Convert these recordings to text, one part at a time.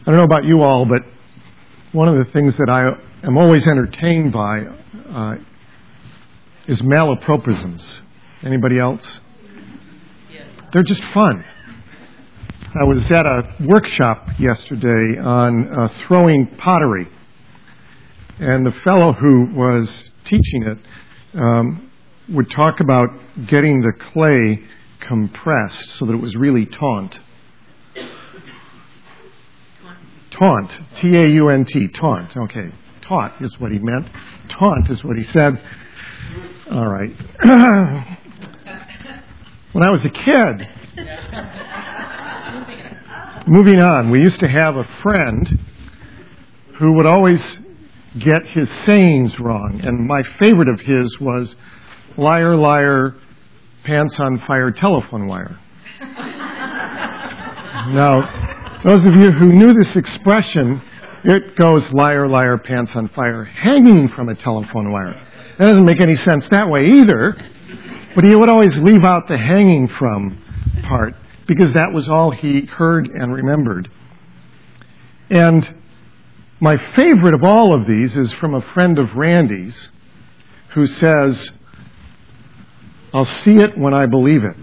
don't know about you all, but one of the things that I am always entertained by is malapropisms. Anybody else? Yes. They're just fun. I was at a workshop yesterday on throwing pottery, and the fellow who was teaching it would talk about getting the clay compressed so that it was really taunt. Taunt. T-A-U-N-T. Taunt. Okay. Taught is what he meant. Taunt is what he said. All right. When I was a kid, moving on, we used to have a friend who would always get his sayings wrong. And my favorite of his was, liar, liar, pants on fire, telephone wire. Now, those of you who knew this expression, it goes liar, liar, pants on fire, hanging from a telephone wire. That doesn't make any sense that way either, but he would always leave out the hanging from part because that was all he heard and remembered. And my favorite of all of these is from a friend of Randy's who says, I'll see it when I believe it.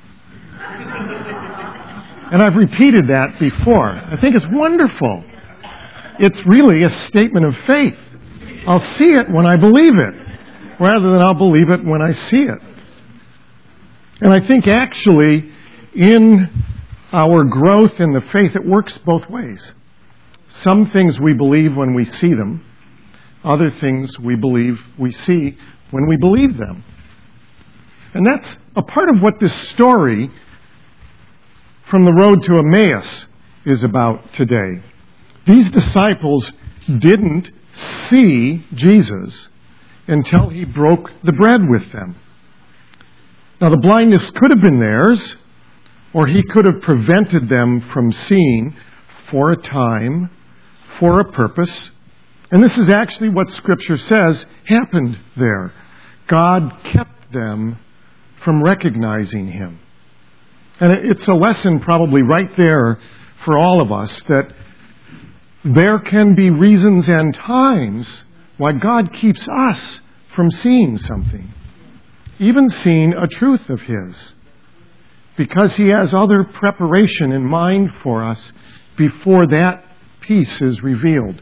And I've repeated that before. I think it's wonderful. It's really a statement of faith. I'll see it when I believe it, rather than I'll believe it when I see it. And I think actually in our growth in the faith, it works both ways. Some things we believe when we see them. Other things we believe we see when we believe them. And that's a part of what this story from the road to Emmaus is about today. These disciples didn't see Jesus until he broke the bread with them. Now, the blindness could have been theirs, or he could have prevented them from seeing for a time, for a purpose. And this is actually what Scripture says happened there. God kept them from recognizing him. And it's a lesson probably right there for all of us that there can be reasons and times why God keeps us from seeing something, even seeing a truth of his, because he has other preparation in mind for us before that piece is revealed.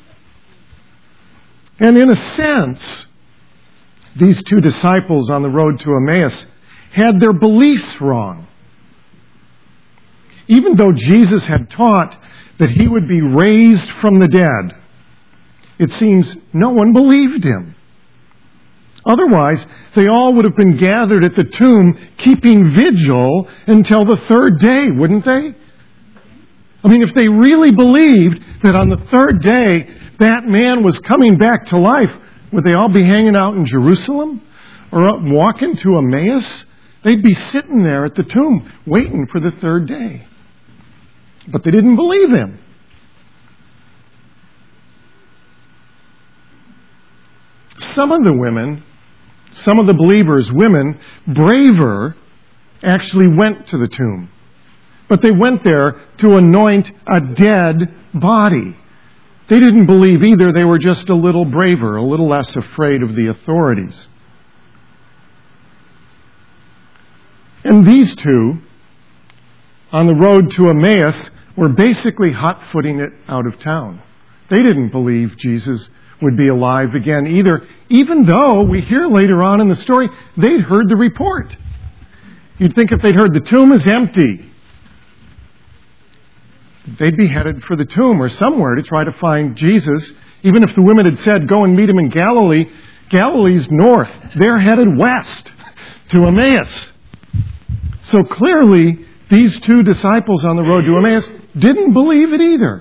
And in a sense, these two disciples on the road to Emmaus had their beliefs wrong. Even though Jesus had taught that he would be raised from the dead, it seems no one believed him. Otherwise, they all would have been gathered at the tomb, keeping vigil until the third day, wouldn't they? I mean, if they really believed that on the third day that man was coming back to life, would they all be hanging out in Jerusalem or up walking to Emmaus? They'd be sitting there at the tomb waiting for the third day. But they didn't believe him. Some of the women, some of the believers, women, braver, actually went to the tomb. But they went there to anoint a dead body. They didn't believe either. They were just a little braver, a little less afraid of the authorities. And these two, on the road to Emmaus, were basically hot-footing it out of town. They didn't believe Jesus would be alive again either, even though we hear later on in the story, they'd heard the report. You'd think if they'd heard the tomb is empty, they'd be headed for the tomb or somewhere to try to find Jesus. Even if the women had said, go and meet him in Galilee, Galilee's north. They're headed west to Emmaus. So clearly, these two disciples on the road to Emmaus didn't believe it either.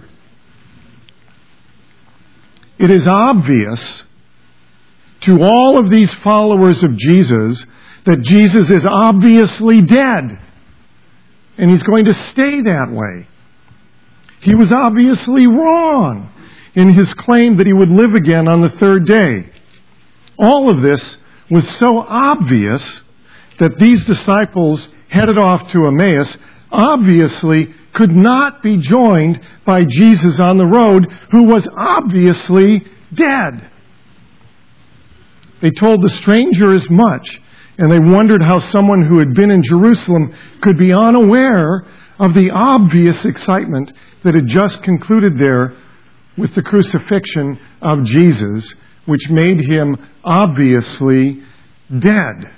It is obvious to all of these followers of Jesus that Jesus is obviously dead. And he's going to stay that way. He was obviously wrong in his claim that he would live again on the third day. All of this was so obvious that these disciples headed off to Emmaus obviously could not be joined by Jesus on the road, who was obviously dead. They told the stranger as much, and they wondered how someone who had been in Jerusalem could be unaware of the obvious excitement that had just concluded there with the crucifixion of Jesus, which made him obviously dead.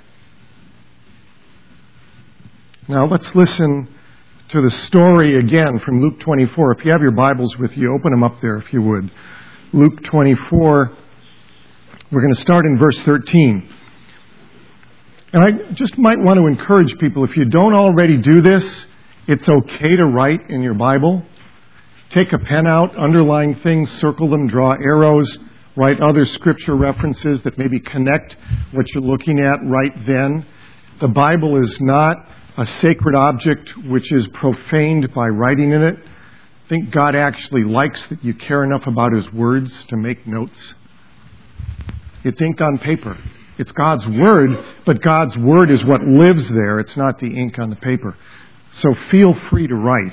Now let's listen to the story again from Luke 24. If you have your Bibles with you, open them up there if you would. Luke 24, we're going to start in verse 13. And I just might want to encourage people, if you don't already do this, it's okay to write in your Bible. Take a pen out, underline things, circle them, draw arrows, write other scripture references that maybe connect what you're looking at right then. The Bible is not a sacred object which is profaned by writing in it. I think God actually likes that you care enough about His words to make notes. It's ink on paper. It's God's Word, but God's Word is what lives there. It's not the ink on the paper. So feel free to write.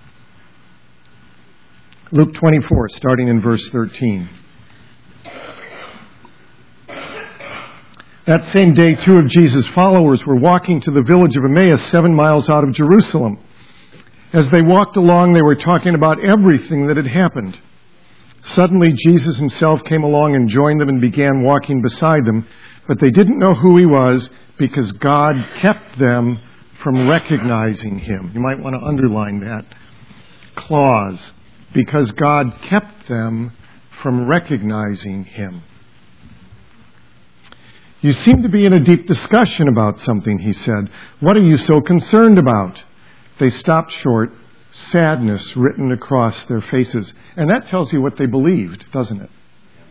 Luke 24, starting in verse 13. That same day, 2 of Jesus' followers were walking to the village of Emmaus, 7 miles out of Jerusalem. As they walked along, they were talking about everything that had happened. Suddenly, Jesus himself came along and joined them and began walking beside them, but they didn't know who he was because God kept them from recognizing him. You might want to underline that clause, because God kept them from recognizing him. You seem to be in a deep discussion about something, he said. What are you so concerned about? They stopped short, sadness written across their faces. And that tells you what they believed, doesn't it?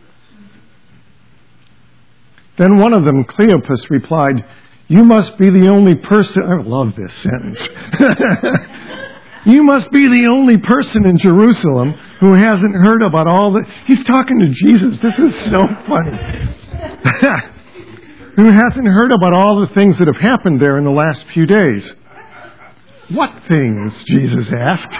Then one of them, Cleopas, replied, "You must be the only person..." I love this sentence. "You must be the only person in Jerusalem who hasn't heard about all the..." He's talking to Jesus. This is so funny. Who hasn't heard about all the things that have happened there in the last few days. "What things?" Jesus asked.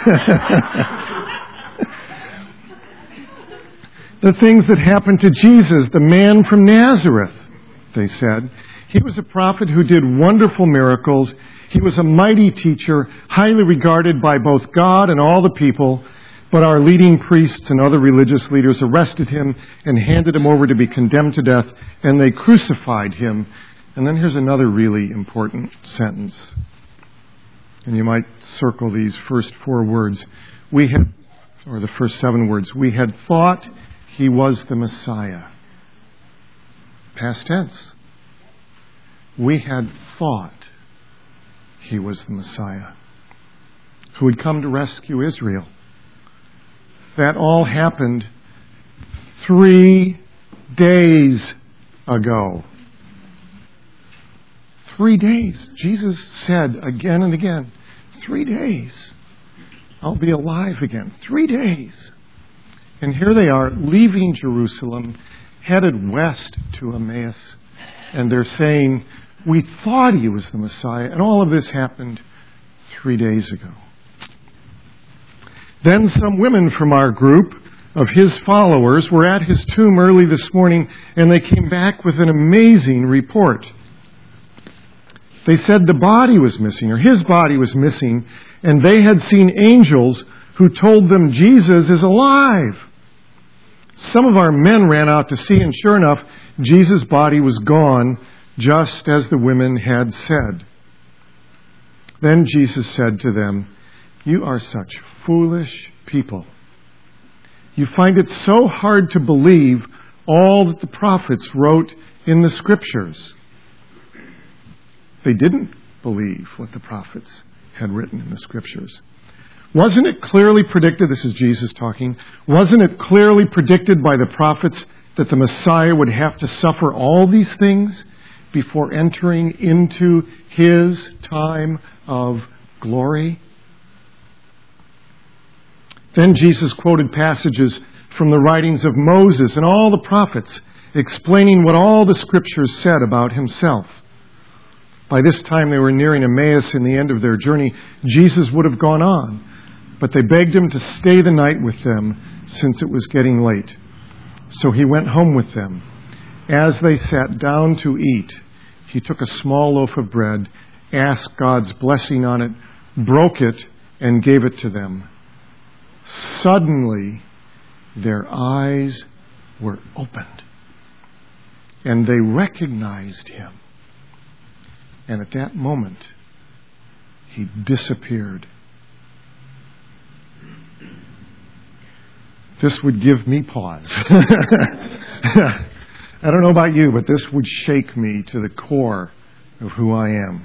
"The things that happened to Jesus, the man from Nazareth," they said. "He was a prophet who did wonderful miracles. He was a mighty teacher, highly regarded by both God and all the people. But our leading priests and other religious leaders arrested him and handed him over to be condemned to death, and they crucified him." And then here's another really important sentence. And you might circle these first 4 words. The first 7 words. "We had thought he was the Messiah." Past tense. We had thought he was the Messiah who would come to rescue Israel. That all happened 3 days ago. 3 days. Jesus said again and again, 3 days, I'll be alive again. 3 days. And here they are, leaving Jerusalem, headed west to Emmaus. And they're saying, we thought he was the Messiah. And all of this happened 3 days ago. Then some women from our group of his followers were at his tomb early this morning, and they came back with an amazing report. They said the body was missing, or his body was missing, and they had seen angels who told them Jesus is alive. Some of our men ran out to see, and sure enough, Jesus' body was gone, just as the women had said. Then Jesus said to them, "You are such foolish people. You find it so hard to believe all that the prophets wrote in the Scriptures." They didn't believe what the prophets had written in the Scriptures. Wasn't it clearly predicted, this is Jesus talking, wasn't it clearly predicted by the prophets that the Messiah would have to suffer all these things before entering into his time of glory? Then Jesus quoted passages from the writings of Moses and all the prophets, explaining what all the Scriptures said about himself. By this time they were nearing Emmaus in the end of their journey. Jesus would have gone on, but they begged him to stay the night with them since it was getting late. So he went home with them. As they sat down to eat, he took a small loaf of bread, asked God's blessing on it, broke it, and gave it to them. Suddenly, their eyes were opened, and they recognized him. And at that moment, he disappeared. This would give me pause. I don't know about you, but this would shake me to the core of who I am.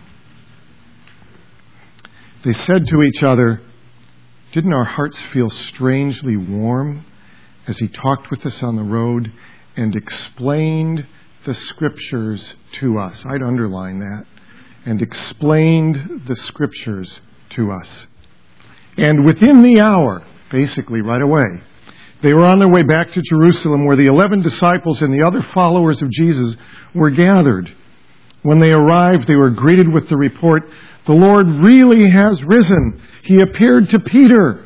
They said to each other, "Didn't our hearts feel strangely warm as he talked with us on the road and explained the Scriptures to us?" I'd underline that. And explained the Scriptures to us. And within the hour, basically right away, they were on their way back to Jerusalem, where the 11 disciples and the other followers of Jesus were gathered. When they arrived, they were greeted with the report, "The Lord really has risen. He appeared to Peter."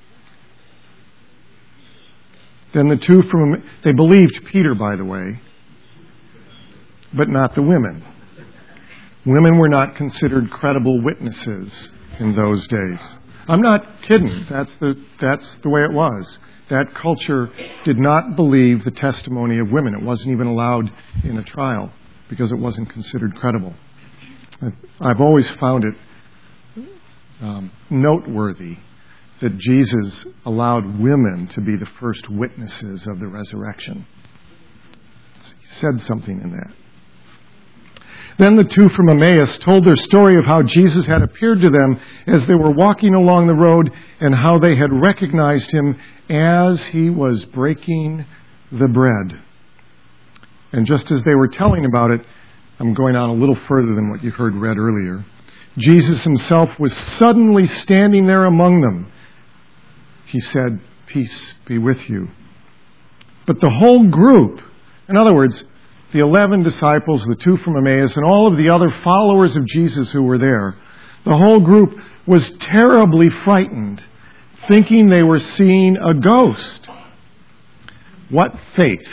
Then the two they believed Peter, by the way, but not the women. Women were not considered credible witnesses in those days. I'm not kidding. That's the way it was. That culture did not believe the testimony of women. It wasn't even allowed in a trial because it wasn't considered credible. I've always found it noteworthy that Jesus allowed women to be the first witnesses of the resurrection. He said something in that. Then the two from Emmaus told their story of how Jesus had appeared to them as they were walking along the road and how they had recognized him as he was breaking the bread. And just as they were telling about it, I'm going on a little further than what you heard read earlier, Jesus himself was suddenly standing there among them. He said, "Peace be with you." But the whole group, in other words, the 11 disciples, the two from Emmaus, and all of the other followers of Jesus who were there, the whole group was terribly frightened, thinking they were seeing a ghost. What faith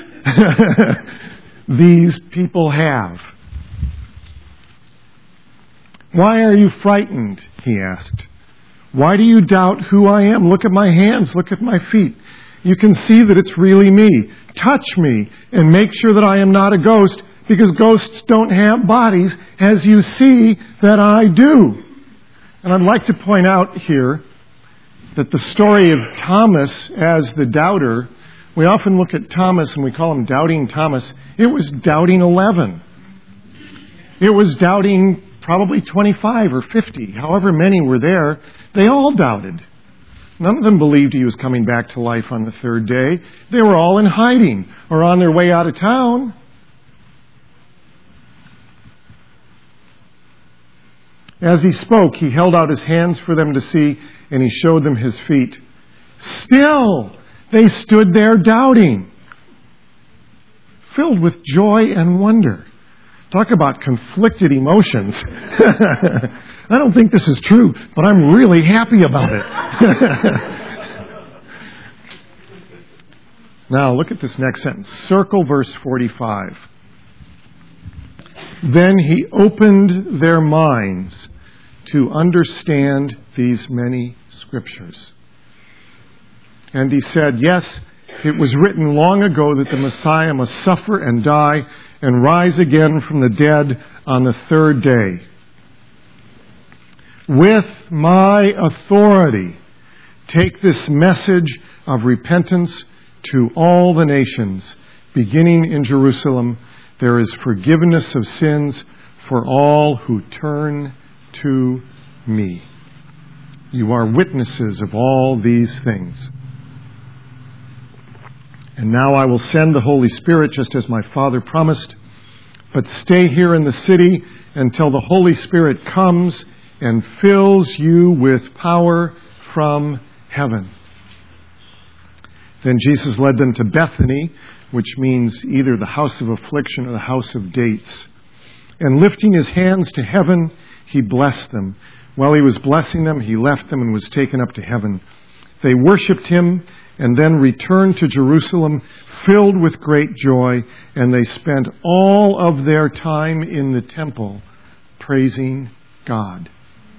these people have. "Why are you frightened?" he asked. "Why do you doubt who I am? Look at my hands, look at my feet. You can see that it's really me. Touch me and make sure that I am not a ghost, because ghosts don't have bodies, as you see that I do." And I'd like to point out here that the story of Thomas as the doubter, we often look at Thomas and we call him Doubting Thomas. It was Doubting 11. It was doubting probably 25 or 50, however many were there. They all doubted. None of them believed he was coming back to life on the third day. They were all in hiding or on their way out of town. As he spoke, he held out his hands for them to see, and he showed them his feet. Still, they stood there doubting, filled with joy and wonder. Talk about conflicted emotions. I don't think this is true, but I'm really happy about it. Now, look at this next sentence. Circle verse 45. Then he opened their minds to understand these many scriptures. And he said, "Yes, it was written long ago that the Messiah must suffer and die and rise again from the dead on the third day. With my authority, take this message of repentance to all the nations, beginning in Jerusalem. There is forgiveness of sins for all who turn to me. You are witnesses of all these things. And now I will send the Holy Spirit just as my Father promised. But stay here in the city until the Holy Spirit comes and fills you with power from heaven." Then Jesus led them to Bethany, which means either the house of affliction or the house of dates, And lifting his hands to heaven, he blessed them. While he was blessing them, he left them and was taken up to heaven. They worshipped him and then returned to Jerusalem, filled with great joy, and they spent all of their time in the temple praising God.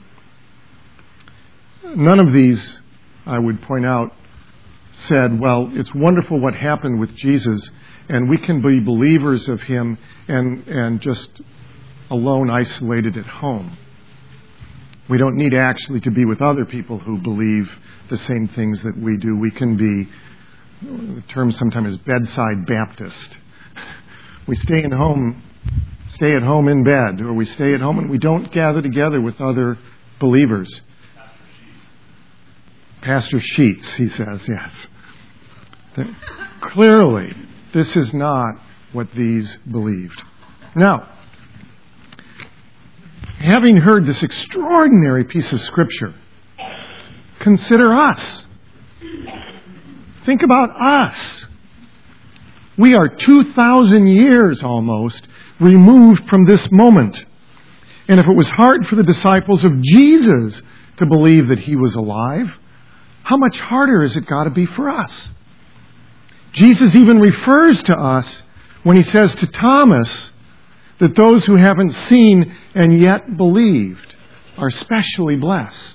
None of these, I would point out, said, well, it's wonderful what happened with Jesus, and we can be believers of him and just alone, isolated at home. We don't need actually to be with other people who believe the same things that we do. We can be, the term sometimes is bedside Baptist. We stay at home in bed, or we stay at home and we don't gather together with other believers. Pastor Sheets, he says, yes. Clearly, this is not what these believed. Now, having heard this extraordinary piece of Scripture, consider us. Think about us. We are 2,000 years almost removed from this moment. And if it was hard for the disciples of Jesus to believe that he was alive, how much harder is it got to be for us? Jesus even refers to us when he says to Thomas that those who haven't seen and yet believed are specially blessed.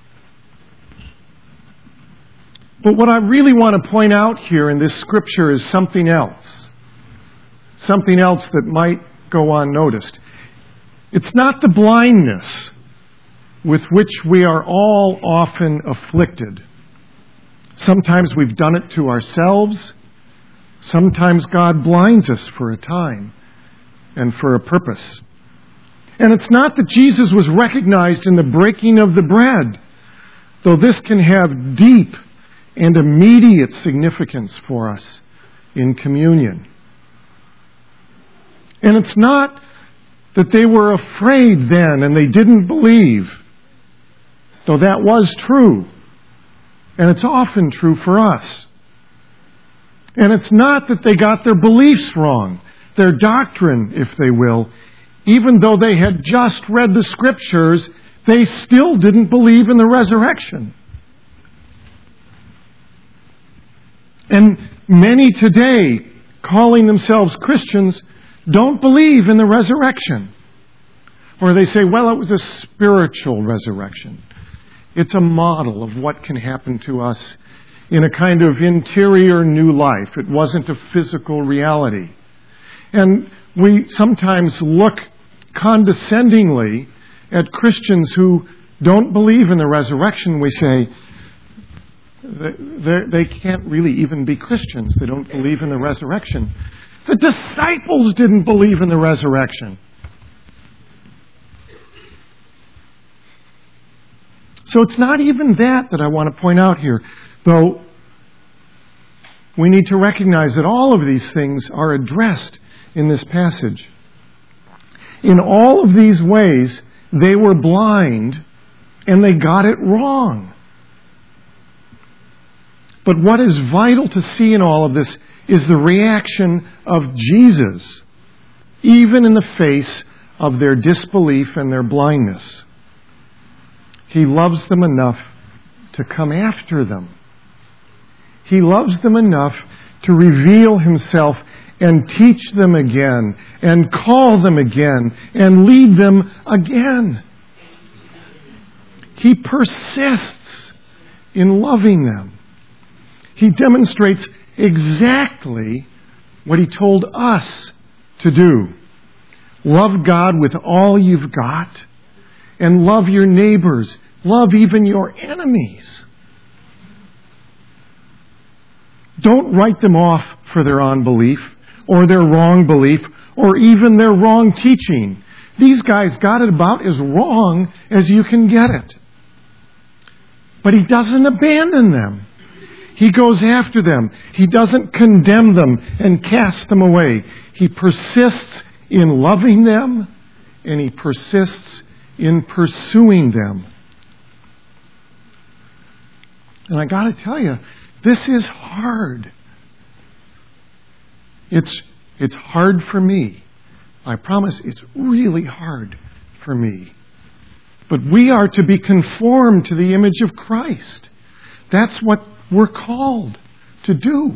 But what I really want to point out here in this scripture is something else. Something else that might go unnoticed. It's not the blindness with which we are all often afflicted. Sometimes we've done it to ourselves. Sometimes God blinds us for a time and for a purpose. And it's not that Jesus was recognized in the breaking of the bread, though this can have deep and immediate significance for us in communion. And it's not that they were afraid then and they didn't believe, though that was true. And it's often true for us. And it's not that they got their beliefs wrong, their doctrine, if they will. Even though they had just read the Scriptures, they still didn't believe in the resurrection. And many today, calling themselves Christians, don't believe in the resurrection. Or they say, well, it was a spiritual resurrection. It's a model of what can happen to us in a kind of interior new life. It wasn't a physical reality. And we sometimes look condescendingly at Christians who don't believe in the resurrection. We say, they can't really even be Christians. They don't believe in the resurrection. The disciples didn't believe in the resurrection. So it's not even that I want to point out here, though we need to recognize that all of these things are addressed in this passage. In all of these ways, they were blind and they got it wrong. But what is vital to see in all of this is the reaction of Jesus, even in the face of their disbelief and their blindness. He loves them enough to come after them. He loves them enough to reveal himself and teach them again, and call them again, and lead them again. He persists in loving them. He demonstrates exactly what he told us to do. Love God with all you've got, and love your neighbors. Love even your enemies. Don't write them off for their unbelief, or their wrong belief, or even their wrong teaching. These guys got it about as wrong as you can get it. But he doesn't abandon them. He goes after them. He doesn't condemn them and cast them away. He persists in loving them, and he persists in pursuing them. And I got to tell you, this is hard. It's hard for me I promise it's really hard for me. But we are to be conformed to the image of Christ. That's what we're called to do.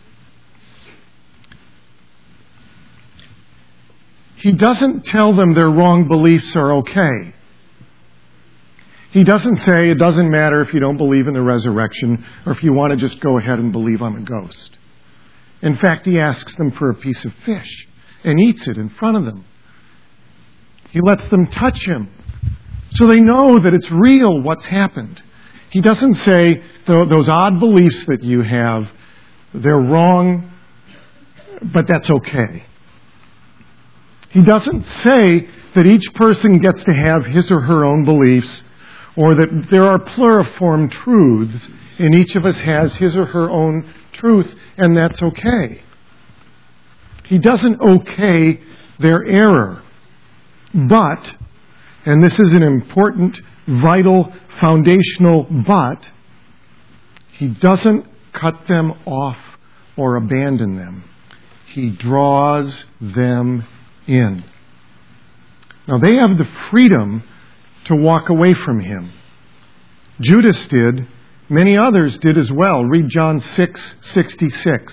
He doesn't tell them their wrong beliefs are okay. He doesn't say it doesn't matter if you don't believe in the resurrection or if you want to just go ahead and believe I'm a ghost. In fact, he asks them for a piece of fish and eats it in front of them. He lets them touch him so they know that it's real what's happened. He doesn't say those odd beliefs that you have, they're wrong, but that's okay. He doesn't say that each person gets to have his or her own beliefs or that there are pluriform truths and each of us has his or her own truth and that's okay. He doesn't okay their error. But, and this is an important, vital, foundational but, he doesn't cut them off or abandon them. He draws them in. Now they have the freedom to walk away from him. Judas did. Many others did as well. Read John 6:66.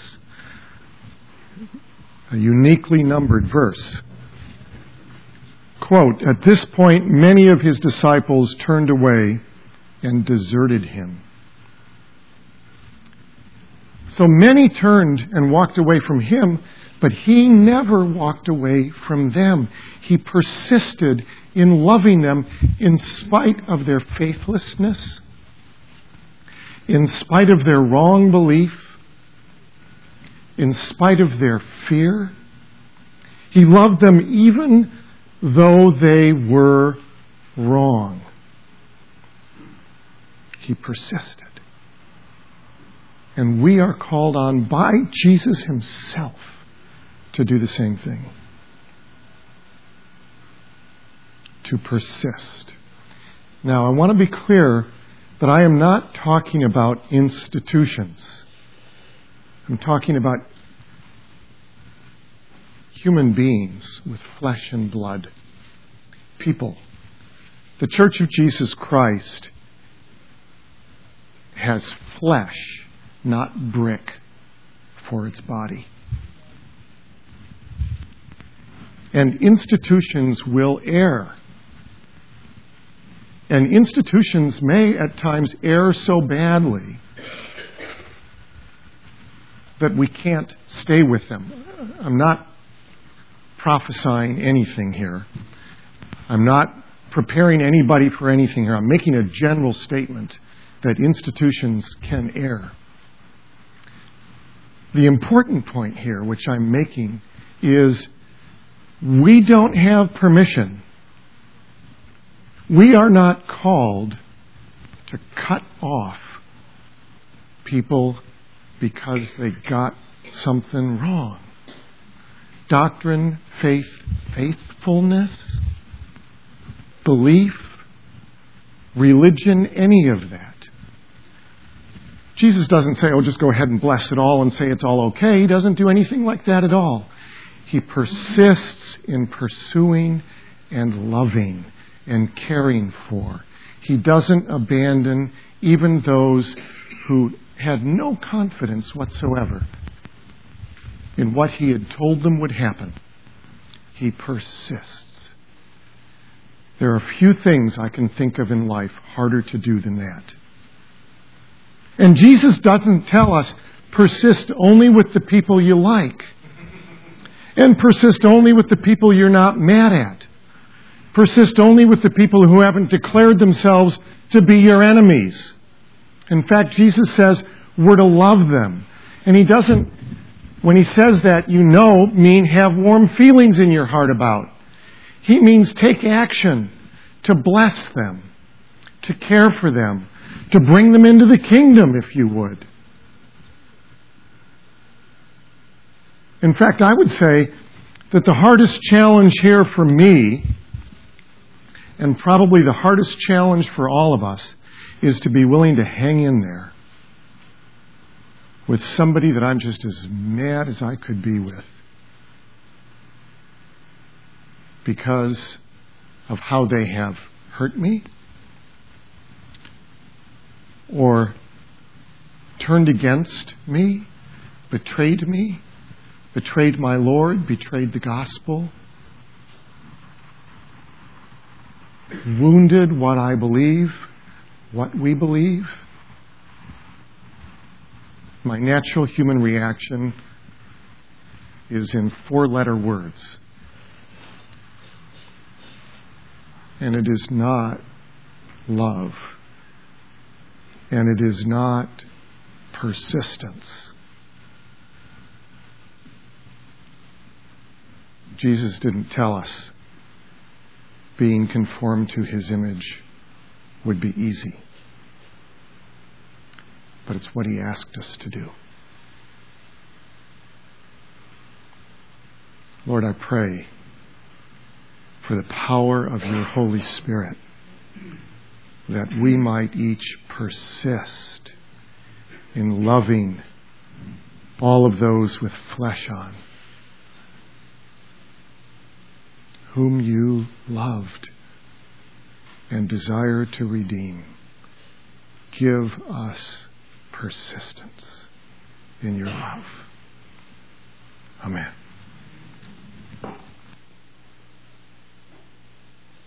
A uniquely numbered verse. Quote, "At this point, many of his disciples turned away and deserted him." So many turned and walked away from him, but he never walked away from them. He persisted in loving them in spite of their faithlessness, in spite of their wrong belief, in spite of their fear. He loved them even though they were wrong. He persisted. And we are called on by Jesus himself to do the same thing. To persist. Now, I want to be clear that I am not talking about institutions. I'm talking about human beings with flesh and blood. People. The Church of Jesus Christ has flesh, not brick, for its body. And institutions will err. And institutions may at times err so badly that we can't stay with them. I'm not prophesying anything here. I'm not preparing anybody for anything here. I'm making a general statement that institutions can err. The important point here, which I'm making, is we don't have permission. We are not called to cut off people because they got something wrong. Doctrine, faith, faithfulness, belief, religion, any of that. Jesus doesn't say, oh, just go ahead and bless it all and say it's all okay. He doesn't do anything like that at all. He persists in pursuing and loving and caring for. He doesn't abandon even those who had no confidence whatsoever in what he had told them would happen. He persists. There are few things I can think of in life harder to do than that. And Jesus doesn't tell us, persist only with the people you like. And persist only with the people you're not mad at. Persist only with the people who haven't declared themselves to be your enemies. In fact, Jesus says we're to love them. And he doesn't, when he says that, mean have warm feelings in your heart about. He means take action to bless them, to care for them, to bring them into the kingdom, if you would. In fact, I would say that the hardest challenge here for me, and probably the hardest challenge for all of us, is to be willing to hang in there with somebody that I'm just as mad as I could be with. because of how they have hurt me or turned against me, betrayed my Lord, betrayed the gospel, wounded what I believe, what we believe. My natural human reaction is in 4-letter words. And it is not love. And it is not persistence. Jesus didn't tell us being conformed to His image would be easy. But it's what He asked us to do. Lord, I pray for the power of your Holy Spirit, that we might each persist in loving all of those with flesh on, whom you loved and desire to redeem. Give us persistence in your love. Amen.